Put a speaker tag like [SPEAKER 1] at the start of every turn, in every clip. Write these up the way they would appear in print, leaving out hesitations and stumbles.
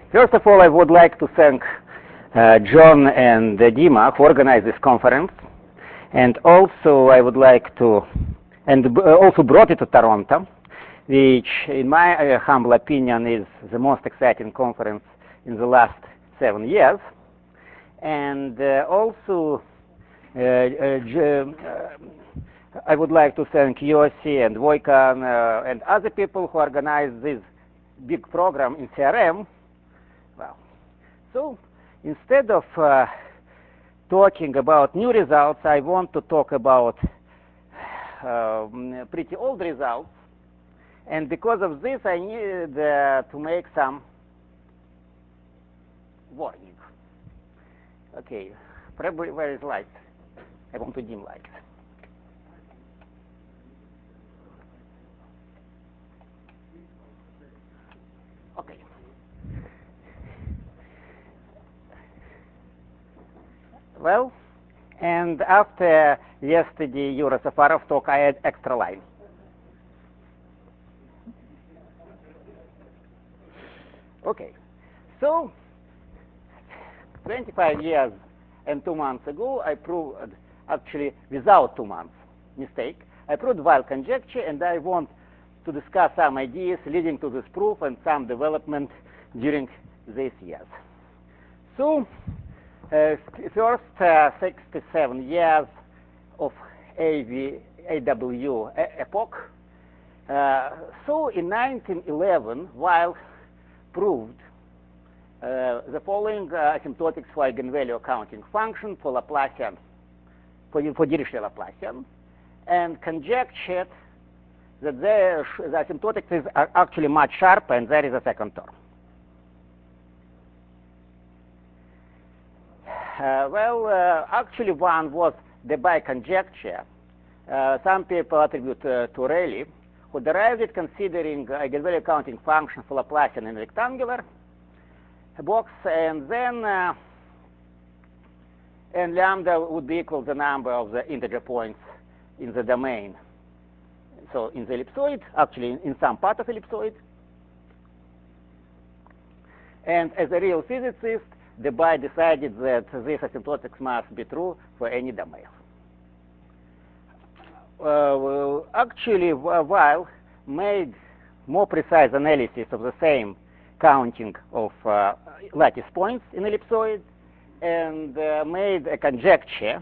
[SPEAKER 1] First of all, I would like to thank John and Dima who organized this conference, and also I would like to, and also brought it to Toronto, which in my humble opinion is the most exciting conference in the last 7 years. And also I would like to thank Yossi and Voikan and other people who organized this big program in CRM. Well, so instead of talking about new results, I want to talk about pretty old results. And because of this, I needed to make some warning. Okay, probably where is light? I want to dim light. Okay. Well, and after yesterday Yura Safarov talk, I had extra line. Okay, so 25 years and 2 months ago, I proved, actually without 2 months mistake, I proved Weil conjecture, and I want to discuss some ideas leading to this proof and some development during these years. So, first 67 years of AW epoch. So in 1911, Weil proved the following asymptotics for eigenvalue accounting function for Laplacian, for Dirichlet Laplacian, and conjectured that the asymptotics is actually much sharper, and there is a second term. Actually one was Debye conjecture. Some people attribute to Rayleigh, who derived it considering eigenvalue accounting function for Laplacian in rectangular box, and then and lambda would be equal to the number of the integer points in the domain. So in the ellipsoid, actually in some part of ellipsoid. And as a real physicist, Debye decided that this asymptotics must be true for any domain. Actually, Weil made more precise analysis of the same counting of lattice points in ellipsoid, and made a conjecture.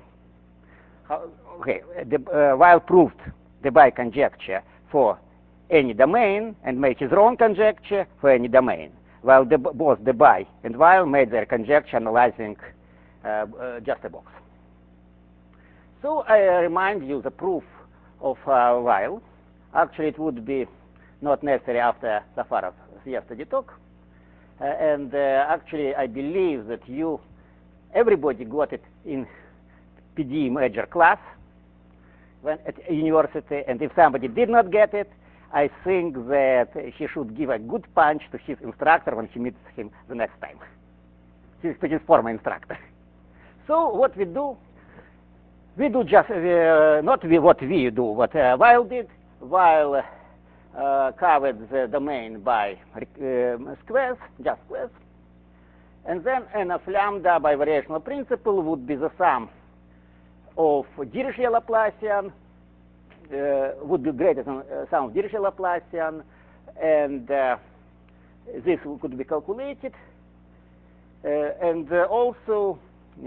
[SPEAKER 1] Weil proved Debye conjecture for any domain and made his own conjecture for any domain, while both Debye and Weil made their conjecture analyzing just a box. So I remind you the proof of Weil. Actually, it would be not necessary after Safarov's yesterday talk. And actually, I believe that everybody got it in PD major class when at university. And if somebody did not get it, I think that he should give a good punch to his instructor when he meets him the next time. To his former instructor. So what we do just not what we do, what Weil did. Weil covered the domain by squares, just squares, and then n of lambda by variational principle would be the sum of Dirichlet Laplacian, would be greater than sum of Dirichlet Laplacian, and this could be calculated, and also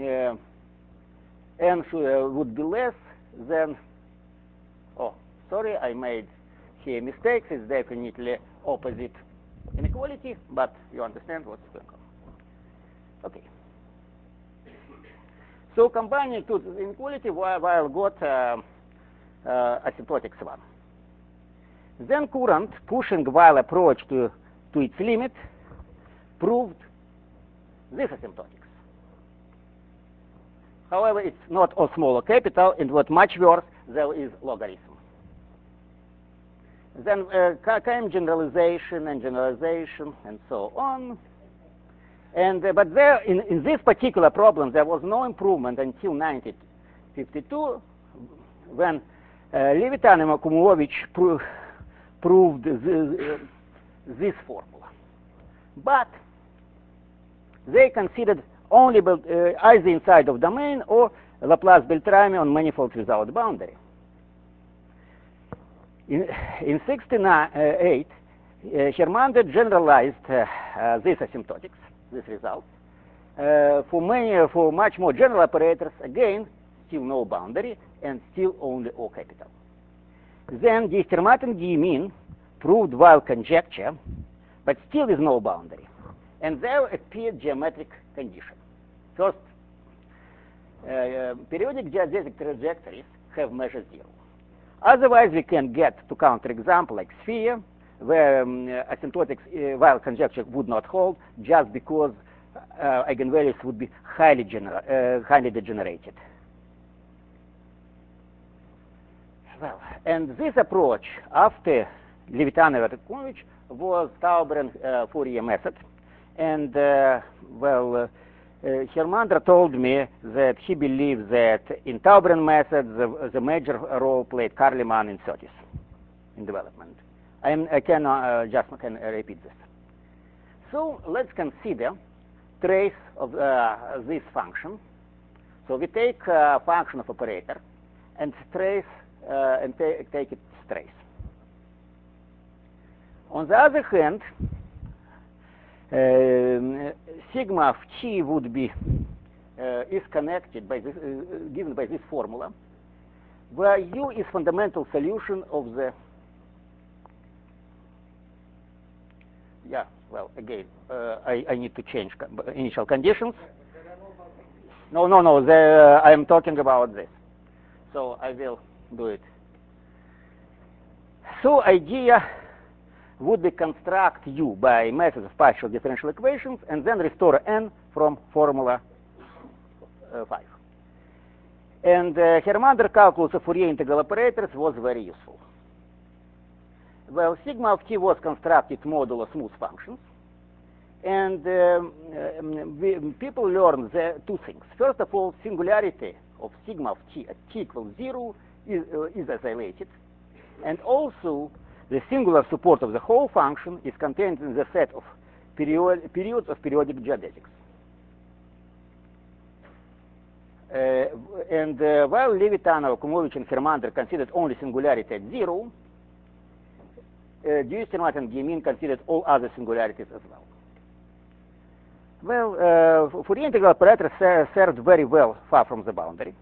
[SPEAKER 1] n would be less than, oh, sorry, I made here mistakes. It's definitely opposite inequality, but you understand what's going on. Okay. So combining two inequality, Weil got asymptotics 1. Then Courant, pushing Weil approach to its limit, proved this asymptotics. However, it's not O small or capital, and what much worse, there is logarithm. Then came generalization and so on. And but there, in this particular problem, there was no improvement until 1952, when Levitan and Akumovich proved this formula. But they considered only either inside of domain or Laplace-Beltrami on manifolds without boundary. In 1968, Hermander generalized these asymptotics, these results, for much more general operators, again, still no boundary, and still only O capital. Then Diestermatt and Guillemin proved Weil conjecture, but still with no boundary. And there appeared geometric condition. First, periodic geodesic trajectories have measure 0. Otherwise, we can get to counterexample like sphere, where asymptotic Weil conjecture would not hold just because eigenvalues would be highly degenerated. Well, and this approach, after Levitanov and Rakovich, was Tauberen Fourier method. And, Hermander told me that he believes that in Tauberen method, the major role played Karleman in 30s in development. I can repeat this. So let's consider trace of this function. So we take a function of operator and trace and take its trace. On the other hand, sigma of t would be is connected by this, given by this formula, where u is fundamental solution of the again I need to change initial conditions. No, I am talking about this, so I will do it. So idea would be construct u by methods of partial differential equations and then restore n from formula 5. And Hermander calculus of Fourier integral operators was very useful. Well, sigma of t was constructed modulo smooth functions, and people learned two things. First of all, singularity of sigma of t at t equals 0 is isolated, and also the singular support of the whole function is contained in the set of periods of periodic geodesics. While Levitanov, Kumovich, and Hermander considered only singularity at 0, Diestermatt and Guillemin considered all other singularities as well. Well, Fourier integral operators served very well far from the boundary.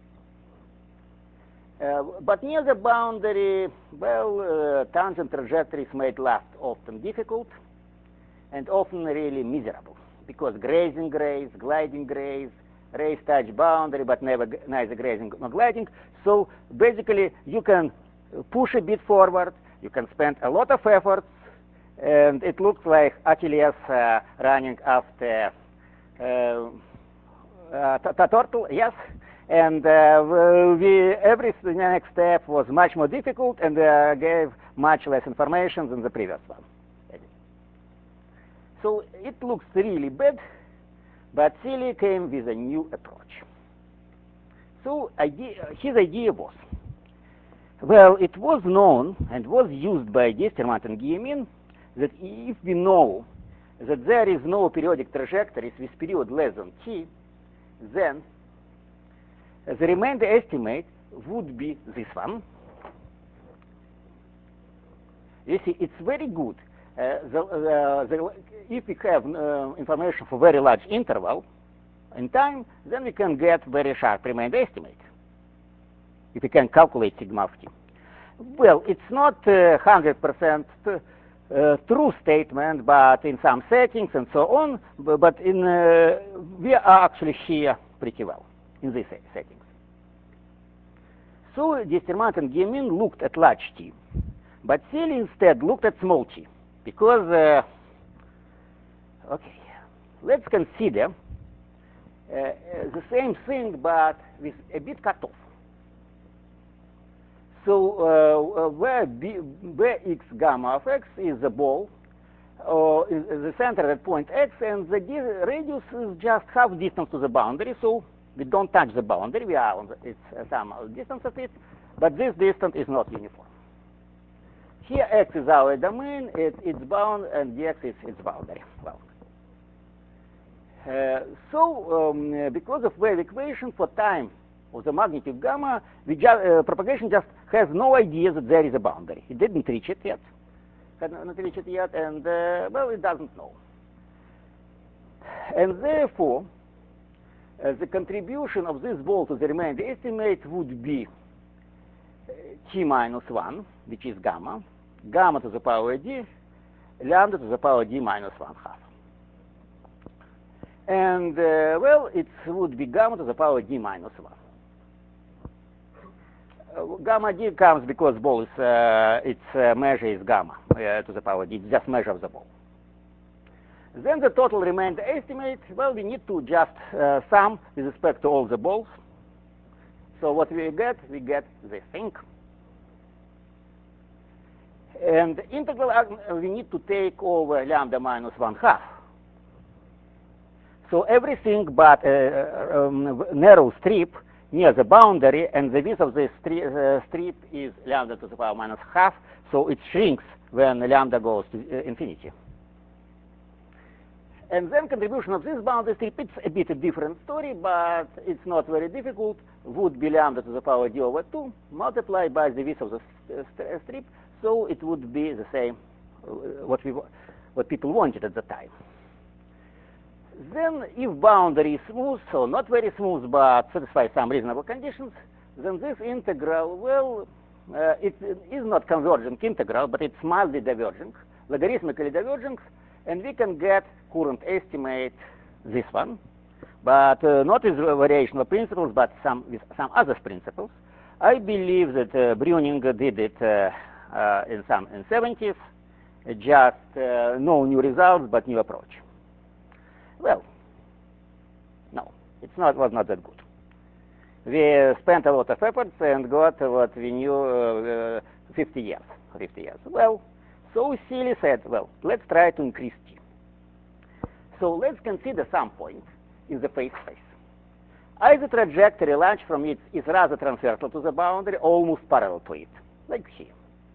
[SPEAKER 1] But near the boundary, tangent trajectories made life often difficult and often really miserable, because grazing rays, gliding rays touch boundary, but neither grazing nor gliding. So basically, you can push a bit forward, you can spend a lot of efforts, and it looks like Achilles running after turtle, yes. And every next step was much more difficult and gave much less information than the previous one. So it looks really bad, but Seeley came with a new approach. So his idea was, well, it was known and was used by Diestermatt and Guillemin that if we know that there is no periodic trajectories with period less than t, then the remainder estimate would be this one. You see, it's very good. If we have information for very large interval in time, then we can get very sharp remainder estimate, if we can calculate sigma of t. Well, it's not 100% true statement, but in some settings and so on, but we are actually here pretty well in these settings. So Diestermatt and Guillemin looked at large t, but Seeley instead looked at small t, because, okay, let's consider the same thing, but with a bit cut off. So where x gamma of x is the ball, or is the center at point x, and the radius is just half distance to the boundary, so we don't touch the boundary, we are on its some distance of it, but this distance is not uniform. Here x is our domain, it's bound, and dx is its boundary. Well, Because of wave equation for time of the magnitude gamma, propagation just has no idea that there is a boundary. It didn't reach it yet, had not reached it yet, and well, it doesn't know. And therefore, the contribution of this ball to the remainder estimate would be t minus 1, which is gamma, gamma to the power d, lambda to the power d minus 1/2. And, well, it would be gamma to the power d minus 1. Gamma d comes because ball is, its measure is gamma to the power d, it's just measure of the ball. Then the total remainder estimate, well, we need to just sum with respect to all the balls. So what we get this thing. And integral, we need to take over lambda minus 1/2. So everything but narrow strip near the boundary, and the width of this strip is lambda to the power minus 1/2, so it shrinks when lambda goes to infinity. And then contribution of this boundary strip, it's a bit a different story, but it's not very difficult, would be lambda to the power d over 2 multiplied by the width of the strip, so it would be the same what people wanted at the time. Then if boundary is smooth, so not very smooth, but satisfies some reasonable conditions, then this integral, well, it is not converging integral, but it's mildly diverging, logarithmically diverging, and we can get current estimate, this one, but not with variational principles, but with some other principles. I believe that Brüning did it in 70s, just no new results, but new approach. Well, no, was not that good. We spent a lot of efforts and got what we knew 50 years. Well, so Sealy said, well, let's try to increase t. So let's consider some point in the phase space. Either trajectory launched from it is rather transversal to the boundary, almost parallel to it, like here.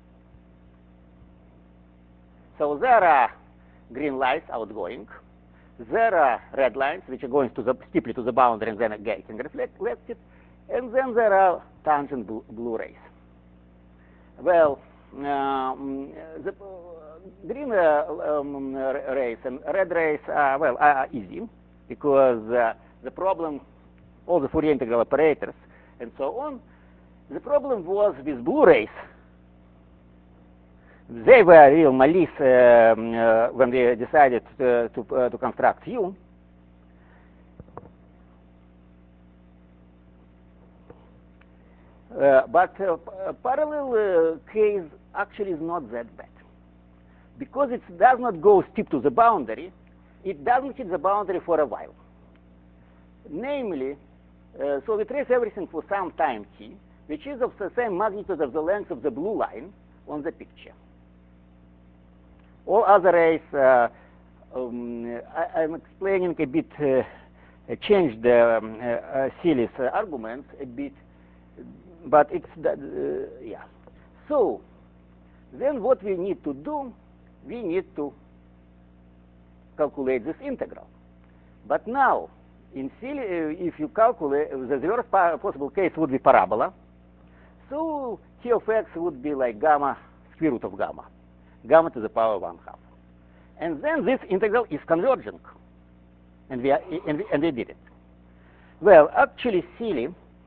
[SPEAKER 1] So there are green lines outgoing. There are red lines which are going steeply to the boundary and then getting reflected, and then there are tangent blue rays. Well, the green rays and red rays are easy because the problem, all the Fourier integral operators and so on, the problem was with blue rays. They were real malice when we decided to construct U. But parallel case actually is not that bad. Because it does not go steep to the boundary, it doesn't hit the boundary for a while. Namely, so we trace everything for some time t, which is of the same magnitude of the length of the blue line on the picture. All other rays, I'm explaining a bit, changed Sealy's arguments a bit, but it's, yeah. So, then what we need to do, we need to calculate this integral. But now, in Sealy, if you calculate, the worst possible case would be parabola. So, t of x would be like gamma, square root of gamma. Gamma to the power 1/2. And then this integral is converging. And we did it. Well, actually, Sealy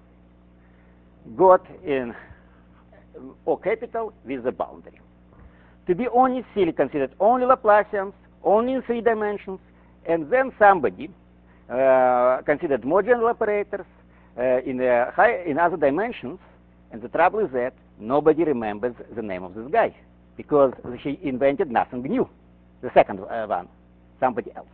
[SPEAKER 1] got in O capital with the boundary. To be honest, Sealy considered only Laplacians, only in 3 dimensions, and then somebody considered more general operators in other dimensions, and the trouble is that nobody remembers the name of this guy, because he invented nothing new. The second one, somebody else.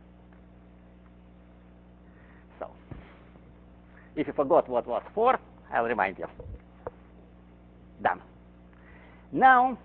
[SPEAKER 1] So, if you forgot what was for, I'll remind you. Done. Now,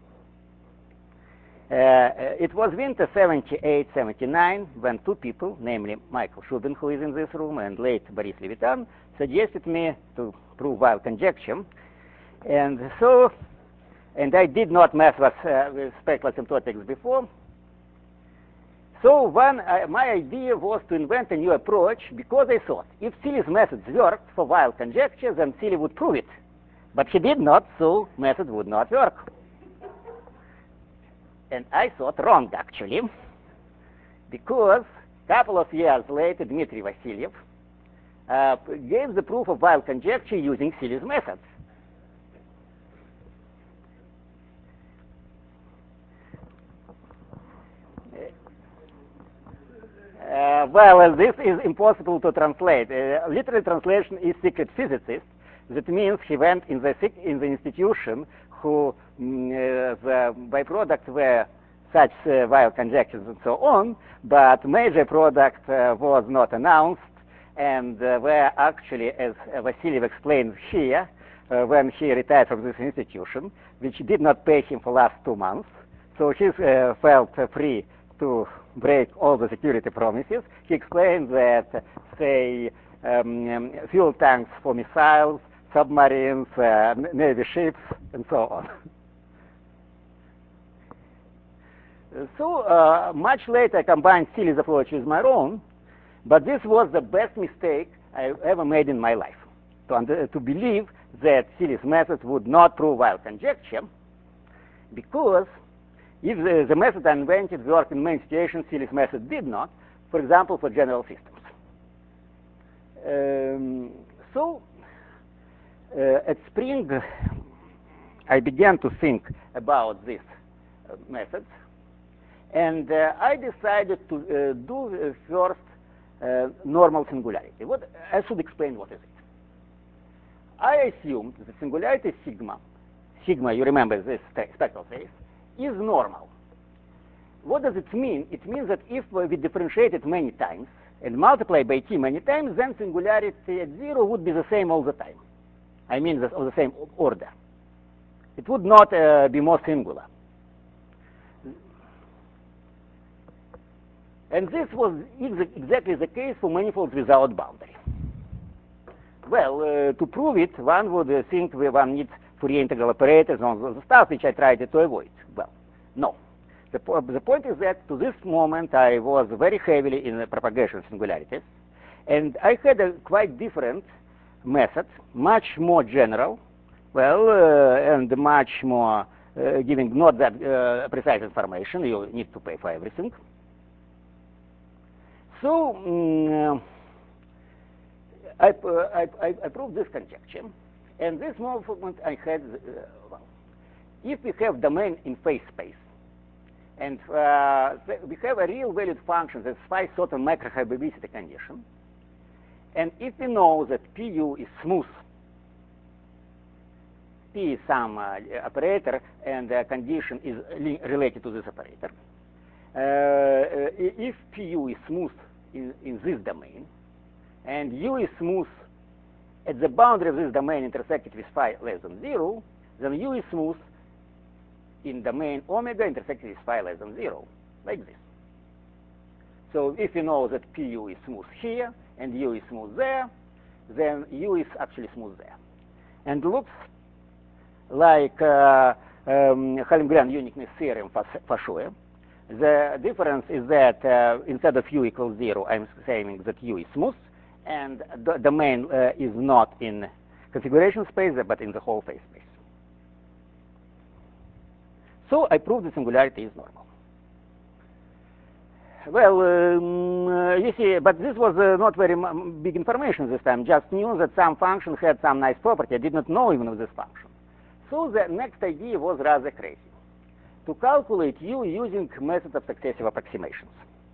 [SPEAKER 1] it was winter 78-79 when 2 people, namely Michael Shubin, who is in this room, and late Boris Levitan, suggested me to prove Weil conjecture. And so, and I did not mess with specular asymptotics before. So my idea was to invent a new approach because I thought if Seeley's methods worked for Weil conjecture, then Seeley would prove it. But he did not, so method would not work. And I thought wrong, actually, because a couple of years later, Dmitry Vasilyev gave the proof of Weil conjecture using Seeley's methods. Well, this is impossible to translate. Literal translation is secret physicist. That means he went in the institution who the byproducts were such Weil conjectures and so on, but major product was not announced, and were actually, as Vasilyev explained here, when he retired from this institution, which did not pay him for last 2 months, so he felt free to break all the security promises. He explained that, say, fuel tanks for missiles, submarines, Navy ships, and so on. So much later I combined Seeley's approach with my own, but this was the best mistake I ever made in my life, to believe that Seeley's methods would not prove Weil conjecture, because if the method I invented worked in many situations, Seeley's method did not, for example, for general systems. At spring, I began to think about these methods, and I decided to do first normal singularity. I should explain what is it. I assumed that singularity sigma, you remember this spectral phase, is normal. What does it mean? It means that if we differentiate it many times and multiply by t many times, then singularity at 0 would be the same all the time. I mean, of the same order. It would not be more singular. And this was exactly the case for manifolds without boundary. Well, to prove it, one would think one needs Fourier integral operators on the stuff which I tried to avoid. Well, no. The point is that to this moment I was very heavily in the propagation of singularities, and I had a quite different method, much more general, and much more giving not that precise information. You need to pay for everything. So I proved this conjecture, and this moment I had, if we have domain in phase space, and we have a real valued function that satisfies certain macro-hyperbolicity condition, and if we know that Pu is smooth, P is some operator, and the condition is related to this operator, if Pu is smooth in this domain, and U is smooth at the boundary of this domain intersected with phi less than 0, then U is smooth in domain omega intersected with phi less than 0, like this. So if you know that Pu is smooth here and U is smooth there, then U is actually smooth there. And looks like Halmgren uniqueness theorem for sure. The difference is that instead of U equals 0, I'm saying that U is smooth, and the domain is not in configuration space, but in the whole phase space. So I proved the singularity is normal. Well, you see, but this was not very big information this time. Just knew that some function had some nice property. I did not know even of this function. So the next idea was rather crazy. To calculate U using method of successive approximations.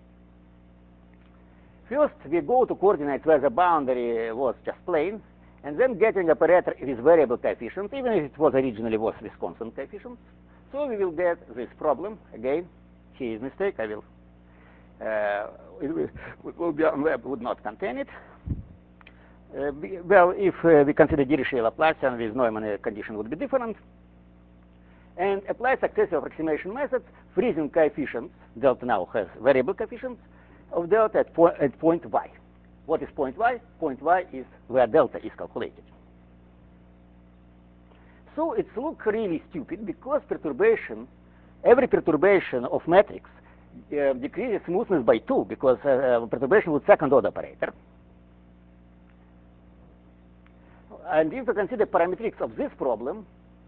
[SPEAKER 1] First, we go to coordinates where the boundary was just plane, and then getting operator with variable coefficients, even if it was originally was with constant coefficients. So we will get this problem again. Here is mistake. I will. It would not contain it. Well, if we consider Dirichlet Laplacian with Neumann, the condition would be different. And apply successive approximation methods, freezing coefficients. Delta now has variable coefficients of delta at point y. What is point y? Point y is where delta is calculated. So it looks really stupid because every perturbation of matrix decreases smoothness by 2 because perturbation with second order operator. And if you consider parametrics of this problem,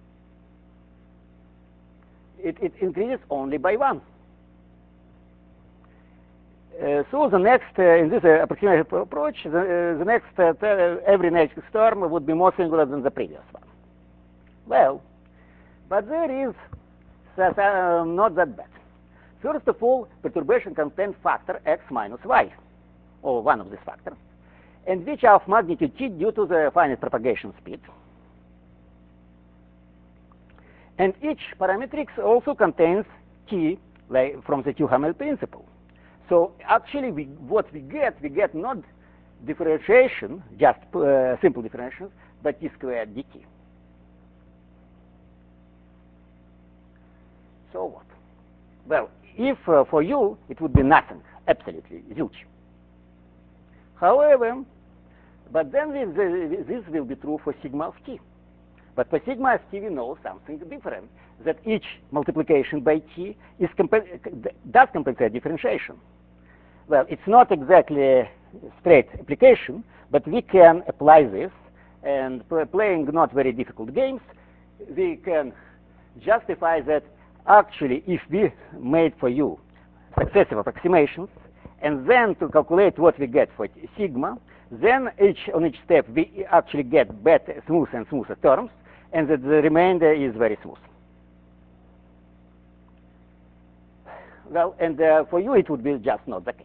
[SPEAKER 1] it increases only by 1. So the next, in this approximation approach, the next, every next term would be more singular than the previous one. Well, but there is not that bad. First of all, perturbation contains factor x minus y, or one of these factors, and which are of magnitude t due to the finite propagation speed. And each parametric also contains t, like from the Duhamel principle. So actually, what we get not differentiation, just simple differentiation, but t squared dt. So what? Well, if for you it would be nothing, absolutely zilch. However, but then this will be true for sigma of t. But for sigma of t, we know something different, that each multiplication by t does compensate differentiation. Well, it's not exactly straight application, but we can apply this, and playing not very difficult games, we can justify that actually if we made for you successive approximations, and then to calculate what we get for sigma, then on each step we actually get better, smoother and smoother terms, and that the remainder is very smooth. Well, and for you it would be just not the case.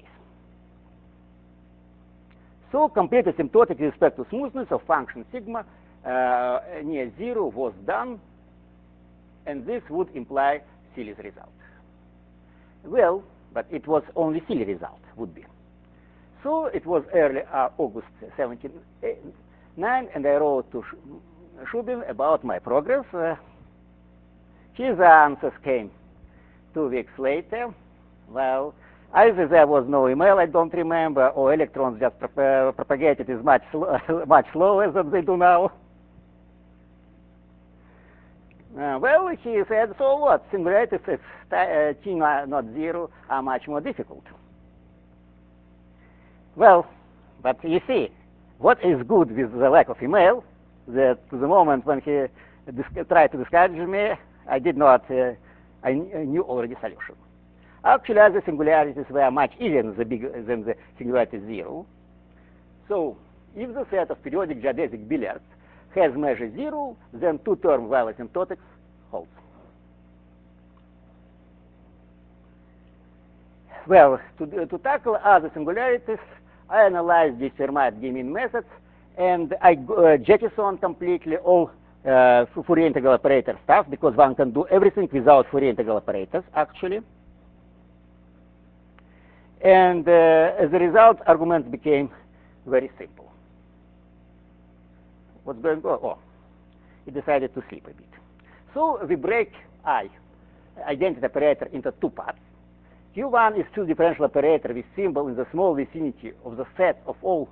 [SPEAKER 1] So complete asymptotic with respect to smoothness of function sigma near 0 was done, and this would imply Seeley's result. Well, but it was only Seeley result, would be. So it was early August 1979, and I wrote to Shubin about my progress. His answers came 2 weeks later. Well, either there was no email, I don't remember, or electrons just propagated is much slower than they do now. Well, he said, so what? Singularities if t not 0 are much more difficult. Well, but you see, what is good with the lack of email, that to the moment when he tried to discourage me, I did not, I knew already solution. Actually, other singularities were much easier than the singularity 0. So, if the set of periodic geodesic billiards has measure 0, then two-term while asymptotics holds. Well, to tackle other singularities, I analyzed the Fermat-Gemin methods, and I jettisoned completely all Fourier integral operator stuff, because one can do everything without Fourier integral operators, actually. And as a result, arguments became very simple. What's going on? Oh, he decided to sleep a bit. So we break I, identity operator, into 2 parts. Q1 is two differential operator with symbol in the small vicinity of the set of all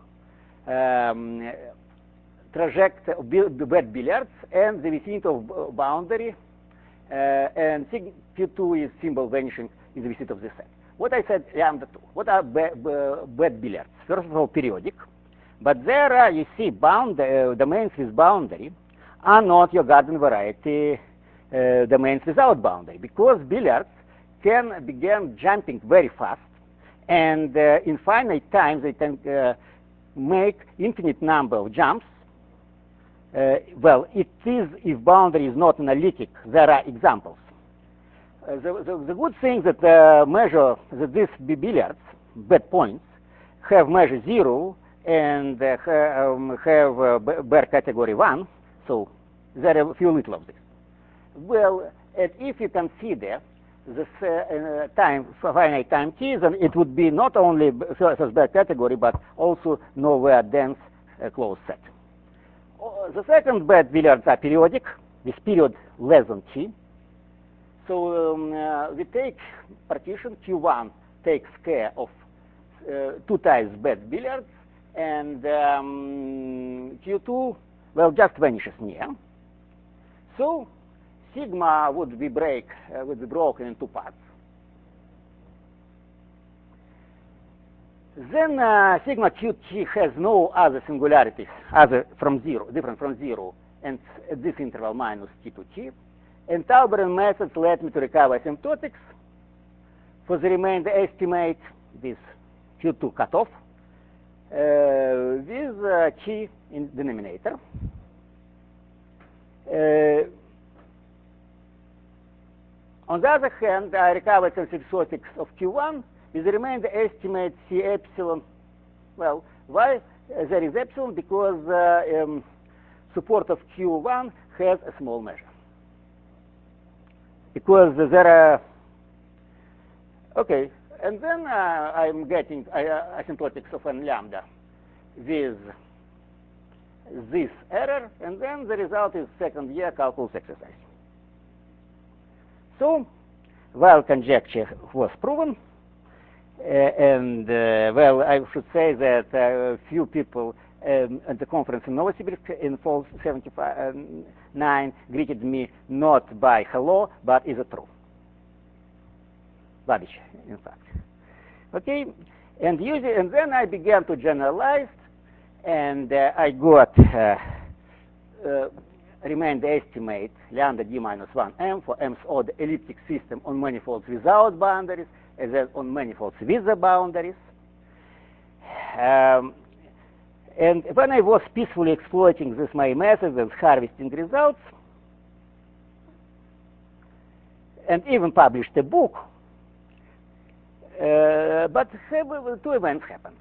[SPEAKER 1] trajectory of bad billiards and the vicinity of boundary, and Q2 is symbol vanishing in the vicinity of the set. What I said, lambda 2. What are bad billiards? First of all, periodic. But there are, you see, domains with boundary are not your garden variety domains without boundary, because billiards can begin jumping very fast, and in finite time they can make infinite number of jumps. Well, it is if boundary is not analytic. There are examples. The good thing that measure that these billiards, bad points, have measure 0 and have Baire category 1, so there are a few little of this. Well, and if you consider this finite time t, then it would be not only Baire category, but also nowhere dense closed set. The second bad billiards are periodic, with period less than t. So we take partition Q1 takes care of 2 times bad billiards, and Q2, well, just vanishes near. So sigma would be broken in 2 parts. Then sigma qt has no other singularities different from zero, and at this interval minus t to t. And Tauberin methods let me to recover asymptotics for the remainder estimate with q2 cutoff with t in denominator. On the other hand, I recovered some asymptotics of q1 with the remainder estimate c epsilon. Well, why there is epsilon? Because support of q1 has a small measure. Because there are, okay, and then I'm getting asymptotics of n lambda with this error, and then the result is second year calculus exercise. So, while conjecture was proven, well, I should say that few people at the conference in Novosibirsk in fall 79 greeted me not by hello, but is it true? Babish, in fact. Okay, and then I began to generalize, and I got remainder estimate lambda d minus 1 m for m's odd elliptic system on manifolds without boundaries, and then on manifolds with the boundaries. And when I was peacefully exploiting this my methods and harvesting results, and even published a book, but two events happened.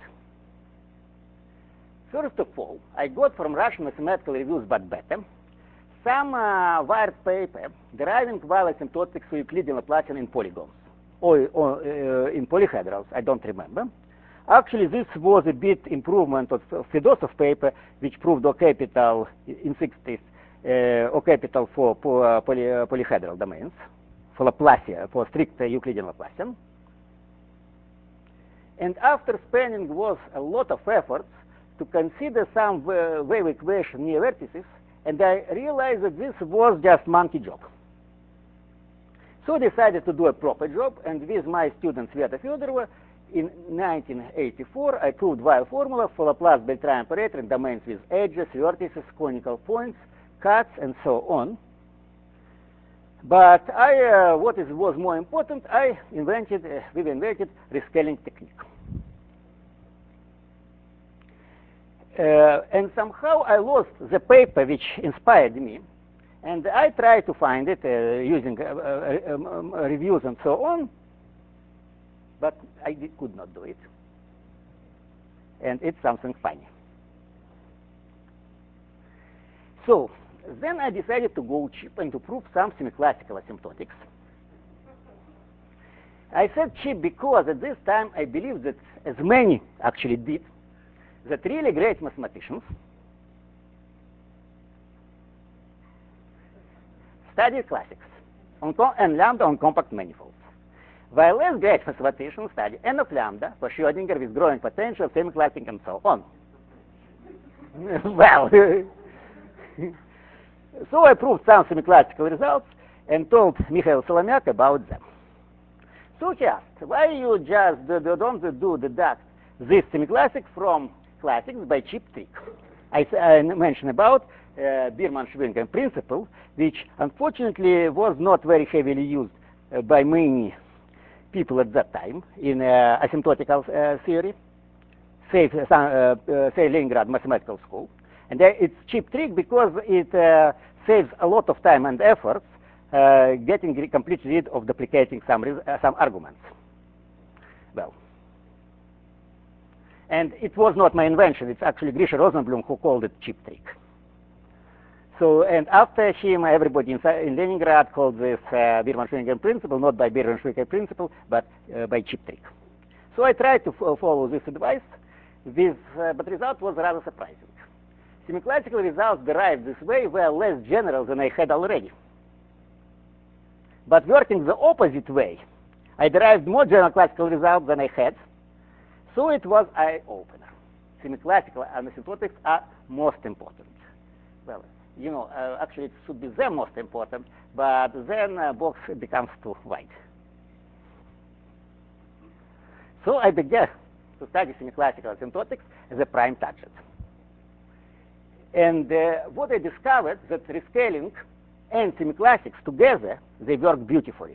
[SPEAKER 1] First of all, I got from Russian Mathematical Reviews Bat-Beta some wired paper deriving Weyl asymptotics for Euclidean Laplacian in polygons, or in polyhedrals, I don't remember. Actually, this was a bit improvement of Fedosov paper, which proved O capital in 60s, O capital for polyhedral domains, for Laplacian, for strict Euclidean Laplacian. And after spending was a lot of efforts to consider some wave equation near vertices, and I realized that this was just monkey job. So I decided to do a proper job, and with my student Sveta Fyodorova, in 1984, I proved Weyl formula for Laplace-Beltrán operator in domains with edges, vertices, conical points, cuts, and so on. But what was more important, we invented rescaling technique. And somehow I lost the paper which inspired me, and I tried to find it using reviews and so on, but I could not do it. And it's something funny. So then I decided to go cheap and to prove some semi-classical asymptotics. I said cheap because at this time I believed that, as many actually did, that really great mathematicians studied classics and lambda on compact manifolds, while less great mathematicians study n of lambda for Schrödinger with growing potential, semi-classic, and so on. Well, so I proved some semi-classical results and told Mikhail Solomyak about them. So he asked, why you just don't deduct this semi-classic from classics by cheap trick? I mentioned about Biermann-Schwinger principle, which unfortunately was not very heavily used by many people at that time in asymptotical theory, say Leningrad Mathematical School. And it's cheap trick because it saves a lot of time and efforts getting completely rid of duplicating some arguments. Well, and it was not my invention. It's actually Grisha Rosenblum who called it cheap trick. So, and after him, everybody in Leningrad called this Biermann-Schwinger principle, not by Biermann-Schwinger principle, but by cheap trick. So I tried to follow this advice, but the result was rather surprising. Semi-classical results derived this way were less general than I had already. But working the opposite way, I derived more general classical results than I had, so it was eye-opener. Semi-classical asymptotics are most important. Well, you know, actually it should be the most important, but then box becomes too wide. So I began to study semiclassical asymptotics as a prime target. And what I discovered that rescaling and semiclassics together, they work beautifully.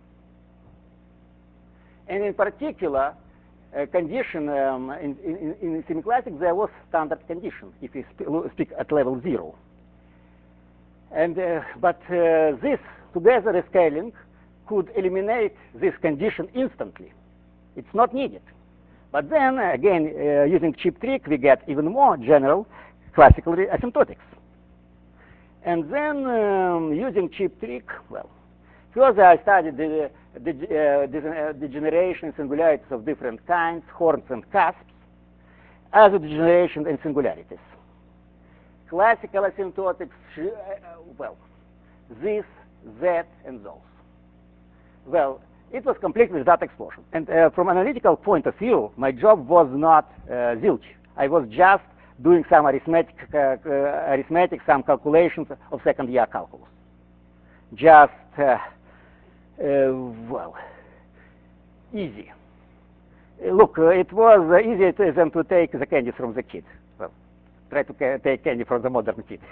[SPEAKER 1] And in particular, condition in semiclassics, there was standard condition if you speak at level 0. And but this together rescaling could eliminate this condition instantly. It's not needed. But then again, using cheap trick, we get even more general classical asymptotics. And then using cheap trick, well, further I studied the degeneration and singularities of different kinds, horns and cusps, other degeneration and singularities. Classical asymptotics, well, this, that, and those. Well, it was completely without explosion. And from analytical point of view, my job was not zilch. I was just doing some arithmetic, some calculations of second-year calculus. Just, well, easy. Look, it was easier than to take the candy from the kid. Well, try to take candy from the modern kid.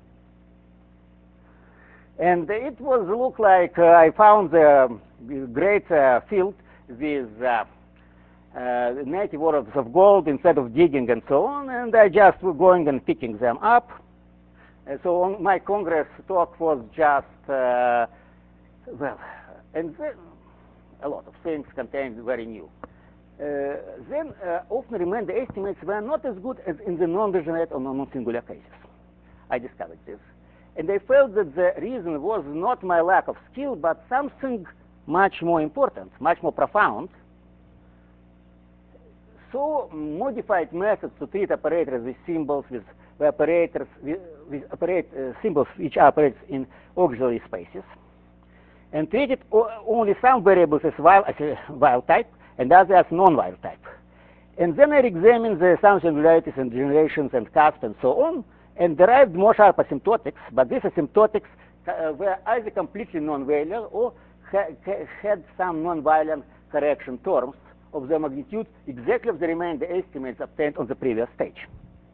[SPEAKER 1] And it was look like I found a great field with native ores of gold instead of digging and so on, and I just going and picking them up. So on my Congress talk was just, well, and then a lot of things contained very new. Then often remain the estimates were not as good as in the non-degenerate or non-singular cases. I discovered this. And I felt that the reason was not my lack of skill, but something much more important, much more profound. So modified methods to treat operators with symbols, with operators, symbols which operate in auxiliary spaces, and treated only some variables as Weyl type and others as non-Weyl type. And then I examined the some singularities and generations and cusps and so on, and derived more sharp asymptotics, but these asymptotics were either completely non-Weyler or had some non-violent correction terms of the magnitude exactly of the remainder estimates obtained on the previous stage.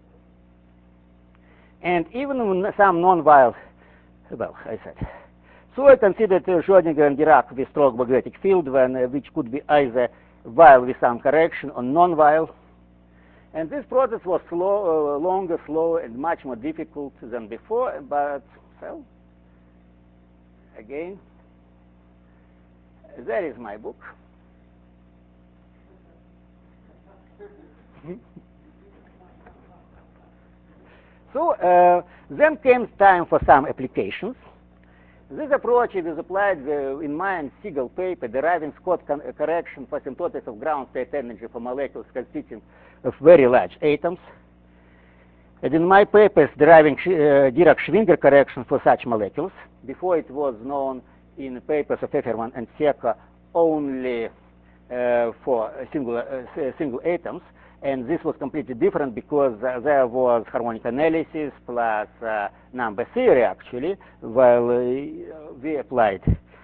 [SPEAKER 1] And even when some non-Weyl, well, I said. So I considered Schrödinger and Dirac with strong magnetic field, which could be either Weyl with some correction or non-Weyl. And this process was longer, slower, and much more difficult than before, but, well, again, there is my book. So then came time for some applications. This approach is applied in my and Siegel paper, deriving Scott correction for asymptotics of ground state energy for molecules consisting of very large atoms. And in my papers, deriving Dirac-Schwinger correction for such molecules. Before it was known in papers of Efferman and Sierka only for single atoms. And this was completely different because there was harmonic analysis plus number theory, actually, while we applied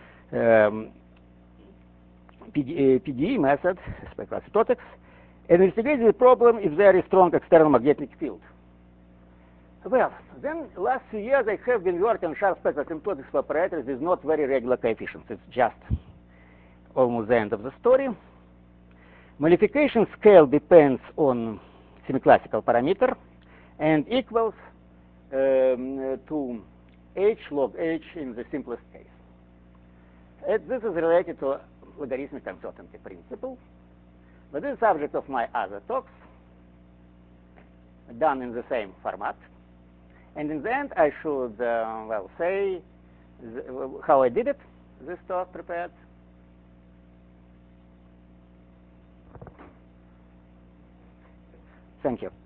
[SPEAKER 1] PDE method, spectral asymptotics, and investigated the problem if there is strong external magnetic field. Well, then last few years I have been working on sharp spectral asymptotics for operators with not very regular coefficients. It's just almost the end of the story. Modification scale depends on semiclassical parameter and equals to h log h in the simplest case. This is related to logarithmic uncertainty principle, but this is subject of my other talks, done in the same format. And in the end, I should, well, say how I did it, this talk prepared. Thank you.